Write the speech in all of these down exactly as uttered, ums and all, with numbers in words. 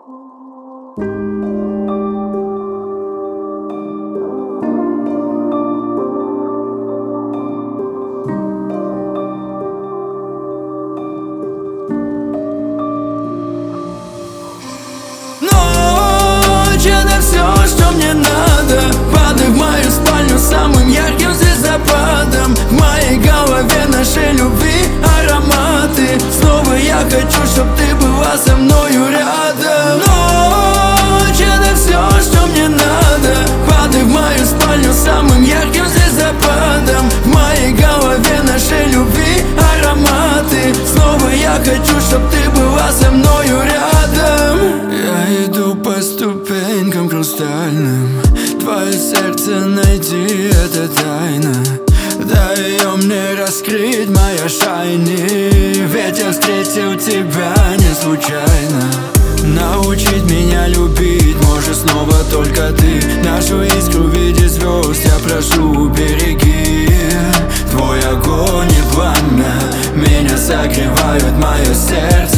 Ночь — это все, что мне надо. Падай в мою спальню самым ярким звездопадом. В моей голове нашей любви ароматы. Снова я хочу, чтоб ты была со мною рядом. Ночь — это все, что мне надо. Падай в мою спальню самым ярким звездопадом. В моей голове нашей любви ароматы. Снова я хочу, чтоб ты была со мною рядом. Я иду по ступенькам хрустальным. Твое сердце найти — это тайна. Дай ее мне раскрыть, моя шайни. Ведь я встретил тебя не случайно. Научить меня любить можешь снова только ты. Нашу искру в виде звезд я прошу, береги. Твой огонь и пламя меня согревают, мое сердце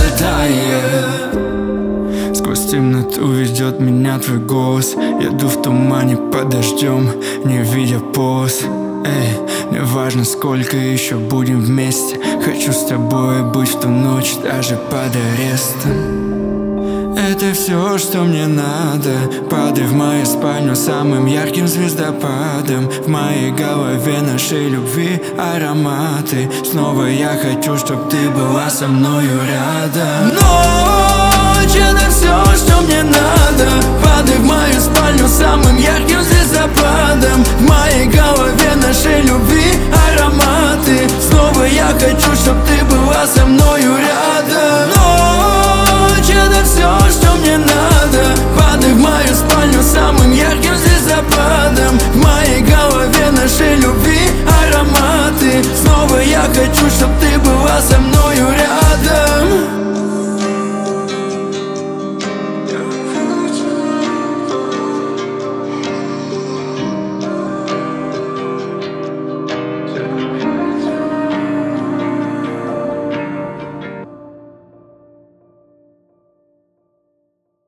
тает. Сквозь темноту ведет меня твой голос. Еду в тумане под дождем, не видя поз. Эй, не важно, сколько еще будем вместе. Хочу с тобой быть в ту ночь, даже под арестом. Это все, что мне надо. Падай в мою спальню самым ярким звездопадом. В моей голове нашей любви ароматы. Снова я хочу, чтоб ты была со мною рядом. Ночь — это все, что мне надо. Падай в мою спальню самым ярким звездопадом. В моей голове нашей любви ароматы. Снова я хочу, чтоб ты была со мною рядом.